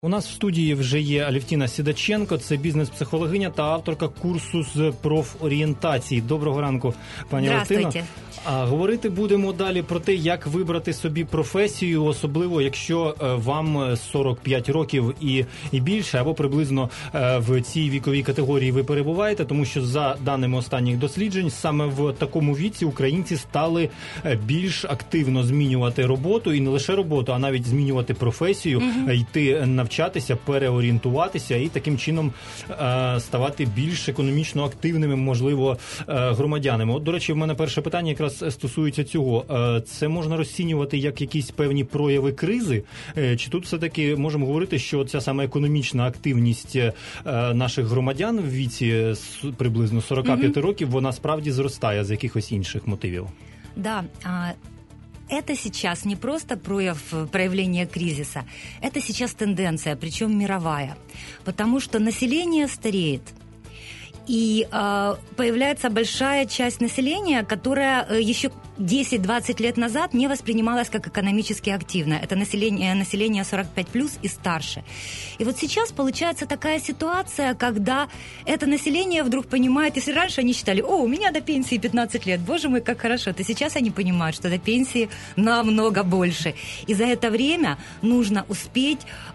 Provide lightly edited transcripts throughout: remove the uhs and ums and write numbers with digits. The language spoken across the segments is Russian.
У нас в студії вже є Алевтіна Сідаченко, це бізнес-психологиня та авторка курсу з профорієнтації. Доброго ранку, пані Алевтина. Говорити будемо далі про те, як вибрати собі професію, особливо якщо вам 45 років і більше, або приблизно в цій віковій категорії ви перебуваєте, тому що за даними останніх досліджень, саме в такому віці українці стали більш активно змінювати роботу, і не лише роботу, а навіть змінювати професію, йти навчатися, переорієнтуватися і таким чином ставати більш економічно активними, можливо, громадянами. От, до речі, в мене перше питання якраз стосується цього. Це можна розцінювати як якісь певні прояви кризи? Чи тут все-таки можемо говорити, що ця саме економічна активність наших громадян в віці приблизно 45 років, вона справді зростає з якихось інших мотивів? Да, это сейчас не просто проявление кризиса, это сейчас тенденция, причем мировая, потому что население стареет. И появляется большая часть населения, которая еще 10-20 лет назад не воспринималась как экономически активная. Это население 45+ и старше. И вот сейчас получается такая ситуация, когда это население вдруг понимает, если раньше они считали, у меня до пенсии 15 лет, боже мой, как хорошо, то сейчас они понимают, что до пенсии намного больше. И за это время нужно успеть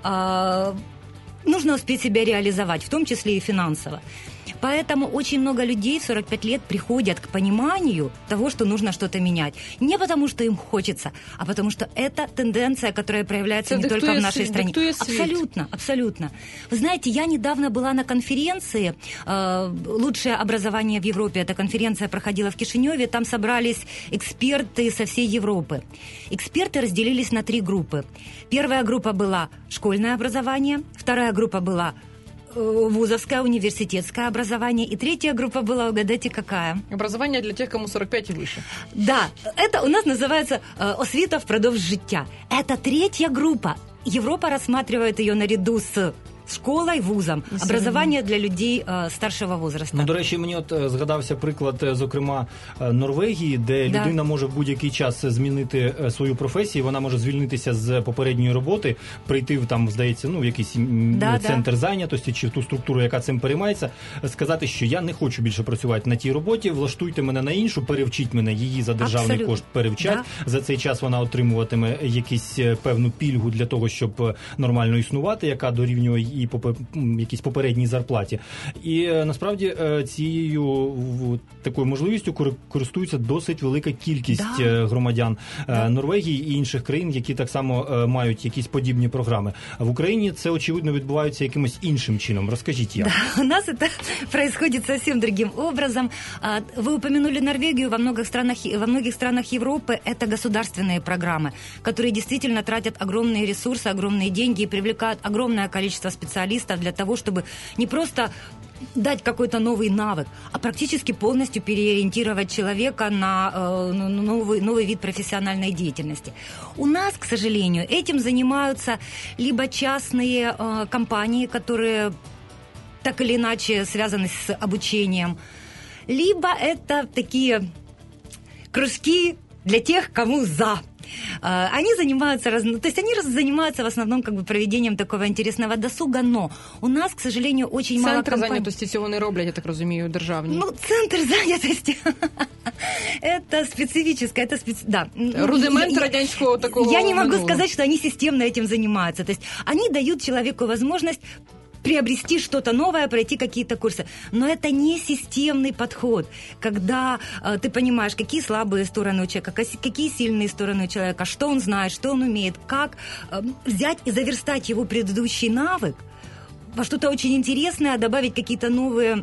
себя реализовать, в том числе и финансово. Поэтому очень много людей в 45 лет приходят к пониманию того, что нужно что-то менять. Не потому, что им хочется, а потому, что это тенденция, которая проявляется не только в нашей стране. Абсолютно, абсолютно. Вы знаете, я недавно была на конференции «Лучшее образование в Европе». Эта конференция проходила в Кишиневе. Там собрались эксперты со всей Европы. Эксперты разделились на 3 группы. Первая группа была школьное образование, вторая группа была вузовское, университетское образование. И третья группа была, угадайте, какая? Образование для тех, кому 45 и выше. Да, это у нас называется «Освіта впродовж життя». Это третья группа. Европа рассматривает ее наряду с школою, вузом, образування для людей старшого возрасту. До речі, мені згадався приклад, зокрема, Норвегії, де людина може в будь-який час змінити свою професію, вона може звільнитися з попередньої роботи, прийти в здається, в якийсь центр зайнятості чи в ту структуру, яка цим переймається, сказати, що я не хочу більше працювати на тій роботі, влаштуйте мене на іншу, перевчіть мене, її за державний кошт перевчать. За цей час вона отримуватиме якусь певну пільгу для того, щоб нормально існувати, яка дорівнює і якійсь попередній зарплаті. І насправді цією такою можливістю користується досить велика кількість громадян Норвегії і інших країн, які так само мають якісь подібні програми. А в Україні це, очевидно, відбувається якимось іншим чином. Розкажіть як. Да, у нас это происходит совсем другим образом. Вы упомянули Норвегию. Во многих странах Европы это государственные программы, которые действительно тратят огромные ресурсы, огромные деньги и привлекают огромное количество специалистов для того, чтобы не просто дать какой-то новый навык, а практически полностью переориентировать человека на новый вид профессиональной деятельности. У нас, к сожалению, этим занимаются либо частные компании, которые так или иначе связаны с обучением, либо это такие кружки для тех, кому за. Они занимаются, занимаются в основном проведением такого интересного досуга, но у нас, к сожалению, очень мало компаний. Центр зайнятості цього не роблять, я так розумію, державні. Центр зайнятості – это специфическое, да. Рудимент радянського такого Я не могу сказать, что они системно этим занимаются. То есть они дают человеку возможность приобрести что-то новое, пройти какие-то курсы. Но это не системный подход, когда ты понимаешь, какие слабые стороны у человека, какие сильные стороны у человека, что он знает, что он умеет, как взять и заверстать его предыдущий навык во что-то очень интересное, добавить какие-то новые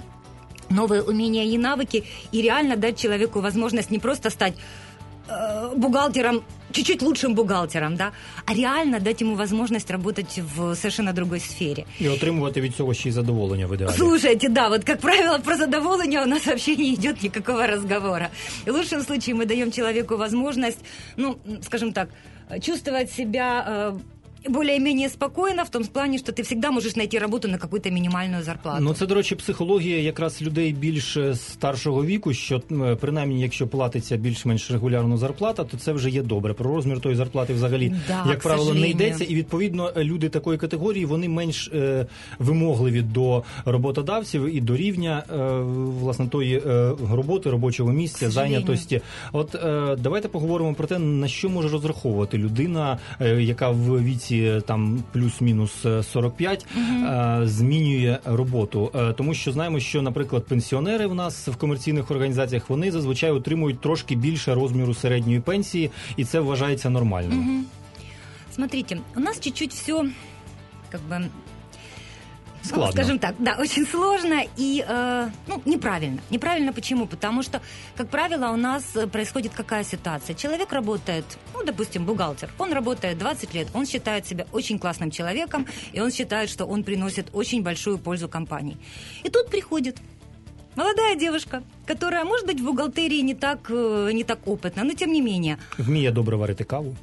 умения и навыки и реально дать человеку возможность не просто стать бухгалтером, чуть-чуть лучшим бухгалтером, да, а реально дать ему возможность работать в совершенно другой сфере. И отримувати від цього ще й задоволення в ідеалі. Слушайте, да, вот как правило про задоволение у нас вообще не идет никакого разговора. И в лучшем случае мы даем человеку возможность, скажем так, чувствовать себя более-менее спокойно в том плане, що ти всегда можеш знайти роботу на якусь мінімальну зарплату. Ну, це, до речі, психологія якраз людей більш старшого віку, що принаймні, якщо платиться більш-менш регулярну зарплата, то це вже є добре. Про розмір тої зарплати взагалі, як правило, не йдеться. І, відповідно, люди такої категорії, вони менш вимогливі до роботодавців і до рівня, власне, тої роботи, робочого місця, зайнятості. От давайте поговоримо про те, на що може розраховувати людина, яка в віці там плюс-мінус 45 змінює роботу. Тому що знаємо, що, наприклад, пенсіонери в нас в комерційних організаціях, вони зазвичай отримують трошки більше розміру середньої пенсії, і це вважається нормальним. Смотрите, у нас чуть-чуть все как бы... Складно. Скажем так, да, очень сложно и неправильно. Неправильно почему? Потому что, как правило, у нас происходит какая ситуация? Человек работает, допустим, бухгалтер, он работает 20 лет, он считает себя очень классным человеком, и он считает, что он приносит очень большую пользу компании. И тут приходит молодая девушка, которая, может быть, в бухгалтерии не так опытна, но тем не менее. Вміє добре варити каву?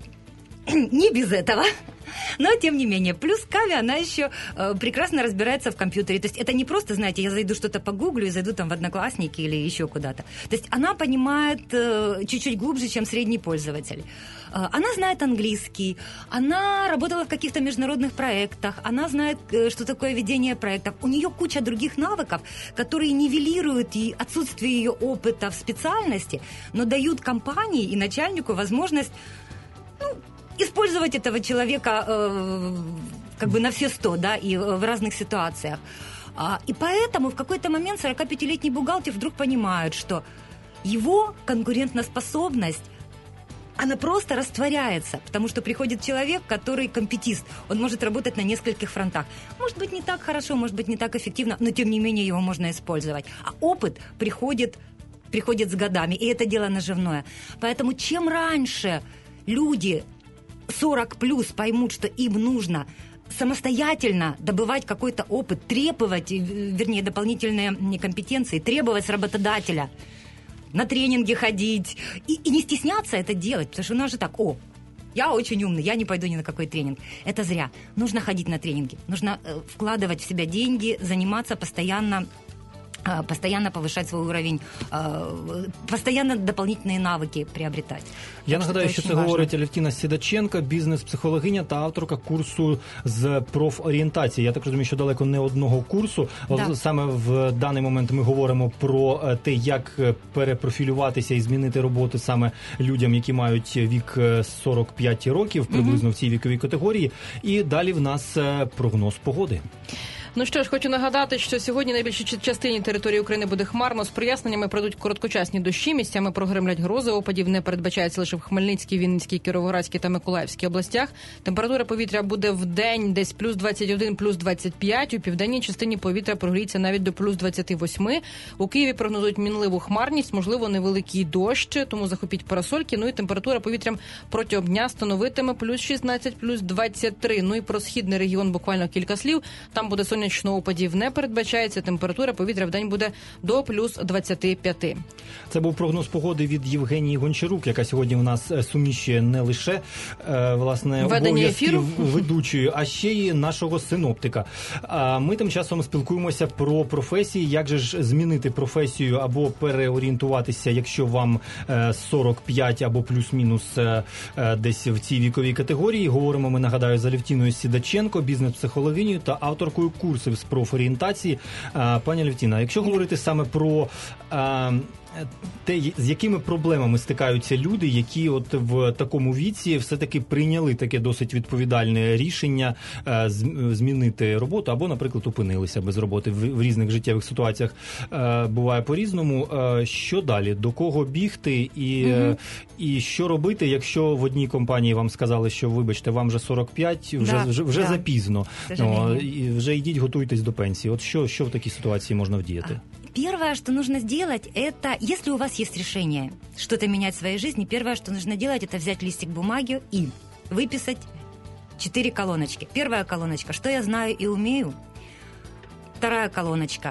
Не без этого. Но, тем не менее, плюс Каве, она еще прекрасно разбирается в компьютере. То есть это не просто, знаете, я зайду что-то погуглю и зайду там в Одноклассники или еще куда-то. То есть она понимает чуть-чуть глубже, чем средний пользователь. Она знает английский, она работала в каких-то международных проектах, она знает, что такое ведение проектов. У нее куча других навыков, которые нивелируют и отсутствие ее опыта в специальности, но дают компании и начальнику возможность использовать этого человека как бы на все 100, да, и в разных ситуациях. И поэтому в какой-то момент 45-летний бухгалтер вдруг понимает, что его конкурентоспособность, она просто растворяется, потому что приходит человек, который компетист, он может работать на нескольких фронтах. Может быть, не так хорошо, может быть, не так эффективно, но тем не менее его можно использовать. А опыт приходит с годами, и это дело наживное. Поэтому чем раньше люди 40 плюс поймут, что им нужно самостоятельно добывать какой-то опыт, требовать, вернее, дополнительные компетенции, требовать с работодателя, на тренинги ходить и не стесняться это делать, потому что у нас же так, я очень умный, я не пойду ни на какой тренинг. Это зря. Нужно ходить на тренинги, нужно вкладывать в себя деньги, заниматься постоянно повышать свой уровень, постоянно дополнительные навыки приобретать. Я нагадаю, що це говорить Алевтина Сідаченко, бізнес-психологиня та авторка курсу з профорієнтації. Я так розумію, що далеко не одного курсу. Да. Саме в даний момент ми говоримо про те, як перепрофілюватися і змінити роботу саме людям, які мають вік 45 років, приблизно в цій віковій категорії. І далі в нас прогноз погоди. Ну що ж, хочу нагадати, що сьогодні на більшій частині території України буде хмарно, з проясненнями пройдуть короткочасні дощі, місцями прогримлять грози, опадів не передбачається лише в Хмельницькій, Вінницькій, Кіровоградській та Миколаївській областях. Температура повітря буде в день десь плюс 21, плюс 25, у південній частині повітря прогріється навіть до плюс 28. У Києві прогнозують мінливу хмарність, можливо, невеликий дощ, тому захопіть парасольки. Ну і температура повітря протягом дня становитиме плюс 16, плюс 23. Ну і про східний регіон буквально кілька слів. Там буде сонячно, опадів не передбачається, температура повітря в день буде до плюс 25. Це був прогноз погоди від Євгенії Гончарук, яка сьогодні у нас суміщує не лише власне обов'язків ведучої, а ще й нашого синоптика. Ми тим часом спілкуємося про професії, як же ж змінити професію або переорієнтуватися, якщо вам 45 або плюс-мінус десь в цій віковій категорії. Говоримо ми, нагадаю, з Алевтиною Сідаченко, бізнес-психологинею та авторкою курсів з профорієнтації. Пані Алевтина, якщо говорити саме про те, з якими проблемами стикаються люди, які от в такому віці все-таки прийняли таке досить відповідальне рішення змінити роботу або, наприклад, опинилися без роботи в різних життєвих ситуаціях. Буває по-різному. Що далі? До кого бігти? І що робити, якщо в одній компанії вам сказали, що, вибачте, вам вже 45, вже запізно. І вже йдіть, готуйтесь до пенсії. От що в такій ситуації можна вдіяти? Первое, что нужно сделать, это, если у вас есть решение что-то менять в своей жизни, первое, что нужно делать, это взять листик бумаги и выписать 4 колоночки. Первая колоночка, что я знаю и умею. Вторая колоночка,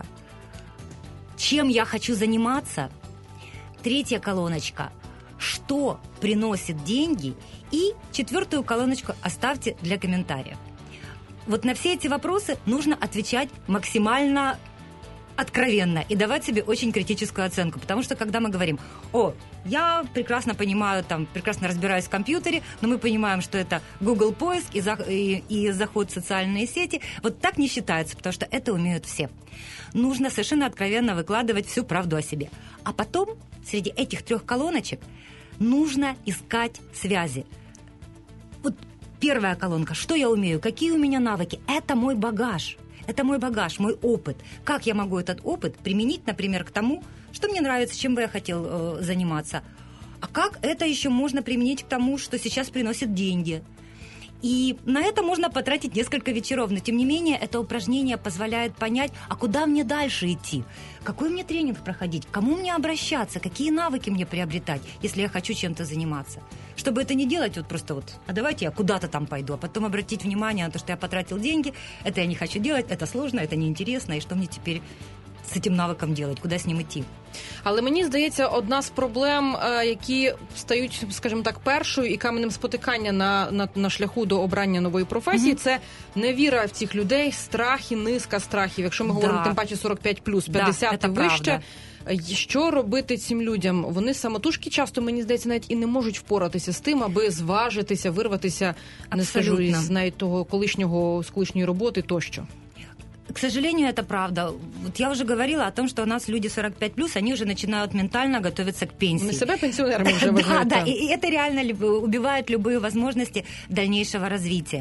чем я хочу заниматься. Третья колоночка, что приносит деньги. И 4-ю колоночку оставьте для комментариев. Вот на все эти вопросы нужно отвечать максимально откровенно и давать себе очень критическую оценку. Потому что когда мы говорим: я прекрасно понимаю, прекрасно разбираюсь в компьютере, но мы понимаем, что это Google поиск и заход в социальные сети, вот так не считается, потому что это умеют все. Нужно совершенно откровенно выкладывать всю правду о себе. А потом среди этих 3 колоночек нужно искать связи. Вот первая колонка: что я умею, какие у меня навыки, это мой багаж. Это мой багаж, мой опыт. Как я могу этот опыт применить, например, к тому, что мне нравится, чем бы я хотел заниматься? А как это еще можно применить к тому, что сейчас приносит деньги? И на это можно потратить несколько вечеров, но тем не менее это упражнение позволяет понять, а куда мне дальше идти, какой мне тренинг проходить, к кому мне обращаться, какие навыки мне приобретать, если я хочу чем-то заниматься. Чтобы это не делать просто а давайте я куда-то там пойду, а потом обратить внимание на то, что я потратил деньги, это я не хочу делать, это сложно, это неинтересно, и что мне теперь з цим навиком робити, куди з ним йти. Але мені здається, одна з проблем, які стають, скажімо так, першою і каменем спотикання на шляху до обрання нової професії, це невіра в цих людей, страх і низка страхів. Якщо ми говоримо тим паче 45+, 50 і вище, що робити цим людям? Вони самотужки часто, мені здається, навіть і не можуть впоратися з тим, аби зважитися, вирватися, не скажу, із навіть того колишньої роботи тощо. К сожалению, это правда. Вот я уже говорила о том, что у нас люди 45+, они уже начинают ментально готовиться к пенсии. Мы себя пенсионерами уже вважають. Да, и это реально убивает любые возможности дальнейшего развития.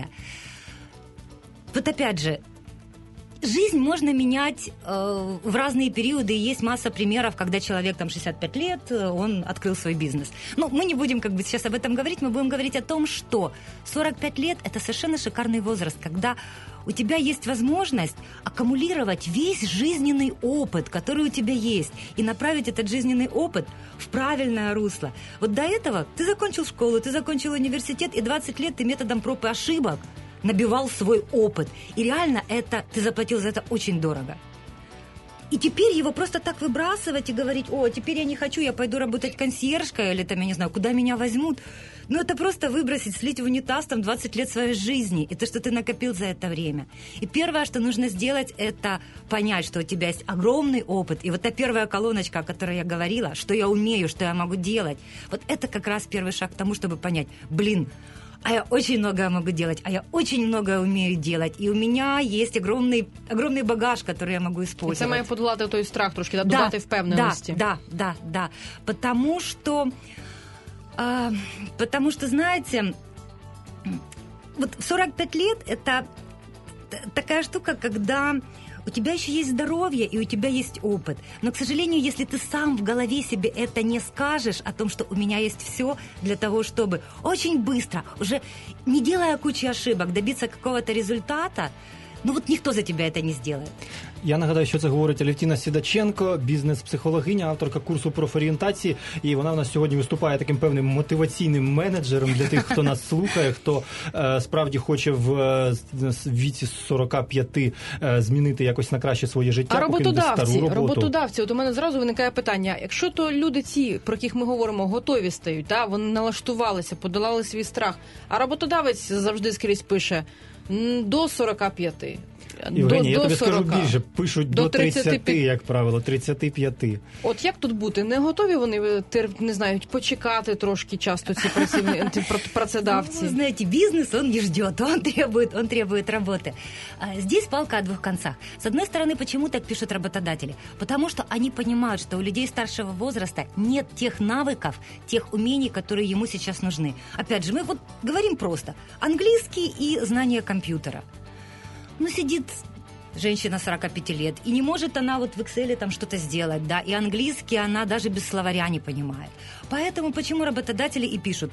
Вот опять же, жизнь можно менять в разные периоды, и есть масса примеров, когда человек 65 лет, он открыл свой бизнес. Но мы не будем сейчас об этом говорить, мы будем говорить о том, что 45 лет – это совершенно шикарный возраст, когда у тебя есть возможность аккумулировать весь жизненный опыт, который у тебя есть, и направить этот жизненный опыт в правильное русло. Вот до этого ты закончил школу, ты закончил университет, и 20 лет ты методом проб и ошибок набивал свой опыт. И реально ты заплатил за это очень дорого. И теперь его просто так выбрасывать и говорить: теперь я не хочу, я пойду работать консьержкой, или я не знаю, куда меня возьмут. Это просто выбросить, слить в унитаз 20 лет своей жизни, и то, что ты накопил за это время. И первое, что нужно сделать, это понять, что у тебя есть огромный опыт. И вот та первая колоночка, о которой я говорила, что я умею, что я могу делать, вот это как раз первый шаг к тому, чтобы понять: а я очень многое могу делать, а я очень многое умею делать, и у меня есть огромный багаж, который я могу использовать. І це має подолати той страх трошки, додати впевненості. Да. Потому что, знаете, вот 45 лет – это такая штука, когда у тебя еще есть здоровье и у тебя есть опыт. Но, к сожалению, если ты сам в голове себе это не скажешь, о том, что у меня есть все для того, чтобы очень быстро, уже не делая кучи ошибок, добиться какого-то результата, ніхто за тебе це не зробить. Я нагадаю, що це говорить Алевтіна Сідаченко, бізнес-психологиня, авторка курсу профорієнтації. І вона у нас сьогодні виступає таким певним мотиваційним менеджером для тих, хто нас слухає, хто справді хоче в віці 45 змінити якось на краще своє життя, покинути стару роботу. Роботодавці, от у мене зразу виникає питання. Якщо то люди ці, про яких ми говоримо, готові стають, вони налаштувалися, подолали свій страх, а роботодавець завжди скрізь пише до 45. Євгенія, я тобі скажу більше, пишуть до 30, як правило, 35. От як тут бути? Не готові вони, не знаю, почекати трошки часто ці працедавці? Знаете, бизнес, он не ждет, он требует работы. Здесь палка о двух концах. С одной стороны, почему так пишут работодатели? Потому что они понимают, что у людей старшего возраста нет тех навыков, тех умений, которые ему сейчас нужны. Опять же, мы говорим просто. Английский и знание компьютера. Сидит женщина 45 лет, и не может она в Excel что-то сделать, и английский она даже без словаря не понимает. Поэтому почему работодатели и пишут: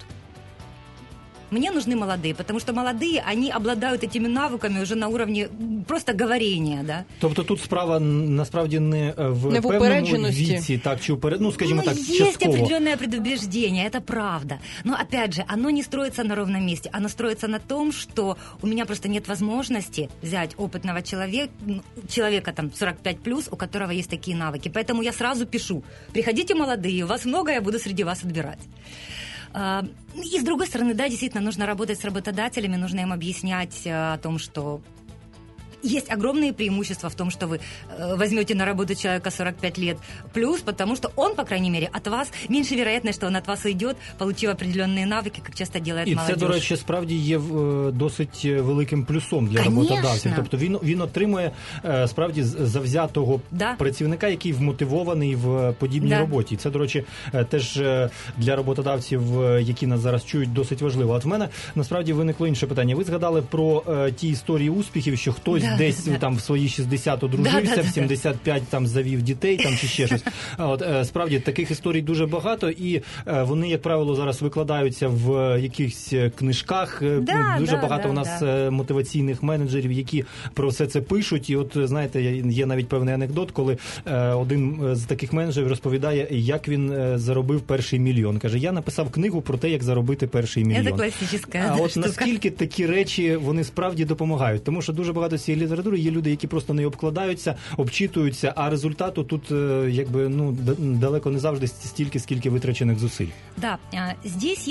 мне нужны молодые, потому что молодые, они обладают этими навыками уже на уровне просто говорения, да. Тобто тут справа насправді не в певному віці, так, чи скажімо так, частково. Есть определенное предубеждение, это правда. Но, опять же, оно не строится на ровном месте, оно строится на том, что у меня просто нет возможности взять опытного человека 45+, у которого есть такие навыки. Поэтому я сразу пишу: приходите молодые, у вас много, я буду среди вас отбирать. И с другой стороны, да, действительно, нужно работать с работодателями, нужно им объяснять о том, что есть огромные преимущества в том, что вы возьмете на работу человека 45 лет плюс, потому что он, по крайней мере, от вас, меньше вероятность, що він від вас уйде, получив определенні навики, як часто делает молодежь. І це, до речі, справді є досить великим плюсом для роботодавців. Тобто він отримує справді завзятого працівника, який вмотивований в подібній роботі. Це, до речі, теж для роботодавців, які нас зараз чують, досить важливо. От в мене, насправді, виникло інше питання. Ви згадали про ті історії успіхів, що хтось десь там в свої 60 одружився, в 75 там завів дітей, там чи ще щось. От справді таких історій дуже багато, і вони, як правило, зараз викладаються в якихось книжках. Дуже багато у нас мотиваційних менеджерів, які про все це пишуть. І от, знаєте, є навіть певний анекдот, коли один з таких менеджерів розповідає, як він заробив перший мільйон. Каже, я написав книгу про те, як заробити перший мільйон. Це класична А от штука. наскільки такі речі, вони справді допомагають? Тому що дуже багато цієї літератури є люди, які просто не обкладаються, обчитуються, а результату тут якби далеко не завжди стільки, скільки витрачених зусиль. Да, здесь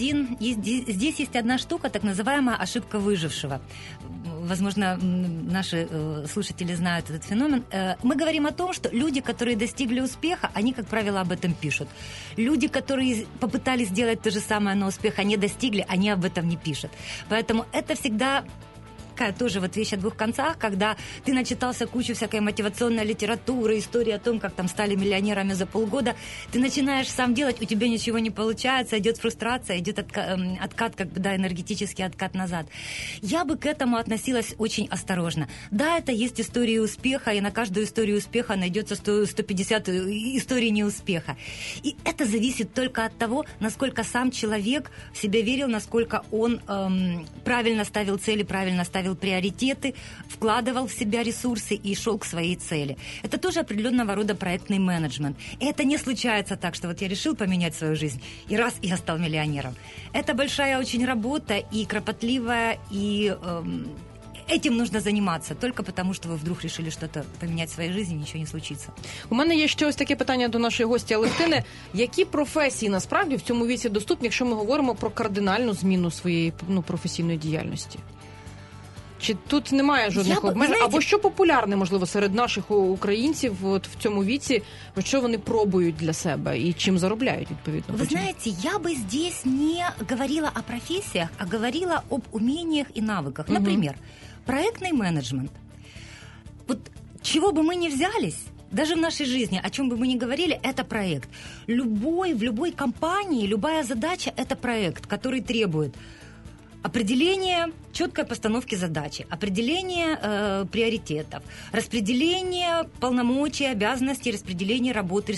есть одна штука, так называемая ошибка выжившего. Возможно, наши слушатели знают этот феномен. Мы говорим о том, что люди, которые достигли успеха, они, как правило, об этом пишут. Люди, которые попытались сделать то же самое, но успеха не достигли, они об этом не пишут. Поэтому это всегда тоже вот вещь о двух концах, когда ты начитался кучу всякой мотивационной литературы, истории о том, как там стали миллионерами за полгода, ты начинаешь сам делать, у тебя ничего не получается, идет фрустрация, идет откат, как бы, да, энергетический откат назад. Я бы к этому относилась очень осторожно. Да, это есть истории успеха, и на каждую историю успеха найдется 150 историй неуспеха. И это зависит только от того, насколько сам человек в себя верил, насколько он правильно ставил цели, правильно ставил приоритеты, вкладывал в себя ресурсы и шел к своей цели. Это тоже определенного рода проектный менеджмент. И это не случается так, что вот я решил поменять свою жизнь, и раз, я стал миллионером. Это большая очень работа, и кропотливая, и этим нужно заниматься. Только потому, что вы вдруг решили что-то поменять в своей жизни, ничего не случится. У мене є ще ось таке питання до нашої гості Алевтини. Які професії насправді в цьому віці доступні, якщо ми говоримо про кардинальну зміну своєї професійної діяльності? Чи тут немає жодних обмежень? Або що популярне, можливо, серед наших українців от в цьому віці, що вони пробують для себе і чим заробляють, відповідно? Вы знаете, я бы здесь не говорила о профессиях, а говорила об умениях и навыках. Например, проектный менеджмент. Вот чего бы мы ни взялись, даже в нашей жизни, о чем бы мы ни говорили, это проект. В любой компании, любая задача – это проект, который требует определение четкой постановки задачи, определение приоритетов, распределение полномочий, обязанностей, распределение работы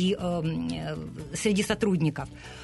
среди сотрудников.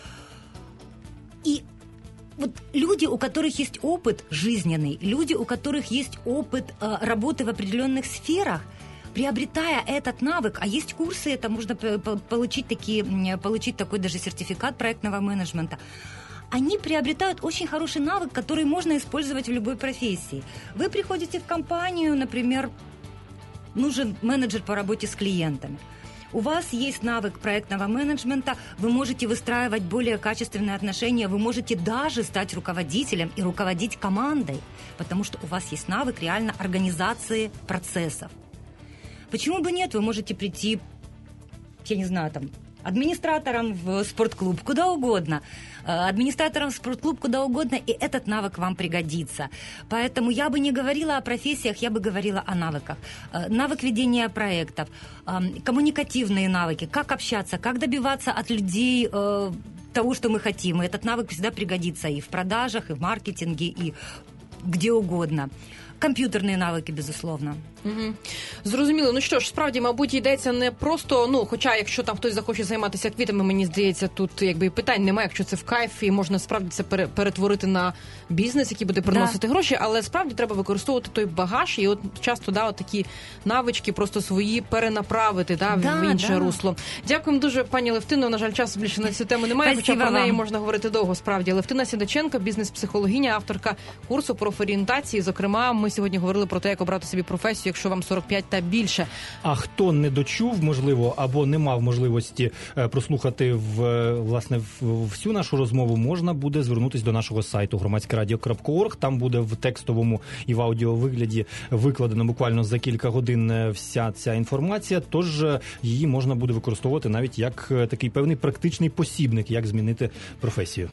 И вот люди, у которых есть опыт жизненный, люди, у которых есть опыт работы в определенных сферах, приобретая этот навык, а есть курсы, это можно получить такой даже сертификат проектного менеджмента, они приобретают очень хороший навык, который можно использовать в любой профессии. Вы приходите в компанию, например, нужен менеджер по работе с клиентами. У вас есть навык проектного менеджмента, вы можете выстраивать более качественные отношения, вы можете даже стать руководителем и руководить командой, потому что у вас есть навык реально организации процессов. Почему бы нет? Вы можете прийти, я не знаю, там, администратором в спортклуб, куда угодно. Администратором в спортклуб, куда угодно, и этот навык вам пригодится. Поэтому я бы не говорила о профессиях, я бы говорила о навыках. Навык ведения проектов, коммуникативные навыки, как общаться, как добиваться от людей того, что мы хотим. И этот навык всегда пригодится и в продажах, и в маркетинге, и где угодно. Комп'ютерні навики, безусловно. Угу. Зрозуміло. Ну що ж, справді, мабуть, йдеться не просто, хоча якщо там хтось захоче займатися квітами, мені здається, тут якби питань немає, якщо це в кайф, і можна справді це перетворити на бізнес, який буде приносити гроші, але справді треба використовувати той багаж, і от часто, от такі навички просто свої перенаправити, в інше русло. Дякуємо дуже, пані Алевтино. На жаль, часу більше на цю тему немає, хоча про неї можна говорити довго, справді. Алевтина Сідаченко, бізнес-психологиня, авторка курсу профорієнтації, зокрема, ми сьогодні говорили про те, як обрати собі професію, якщо вам 45 та більше. А хто не дочув, можливо, або не мав можливості прослухати власне всю нашу розмову, можна буде звернутися до нашого сайту громадськерадіо.орг. Там буде в текстовому і в аудіовигляді викладено буквально за кілька годин вся ця інформація, тож її можна буде використовувати навіть як такий певний практичний посібник, як змінити професію.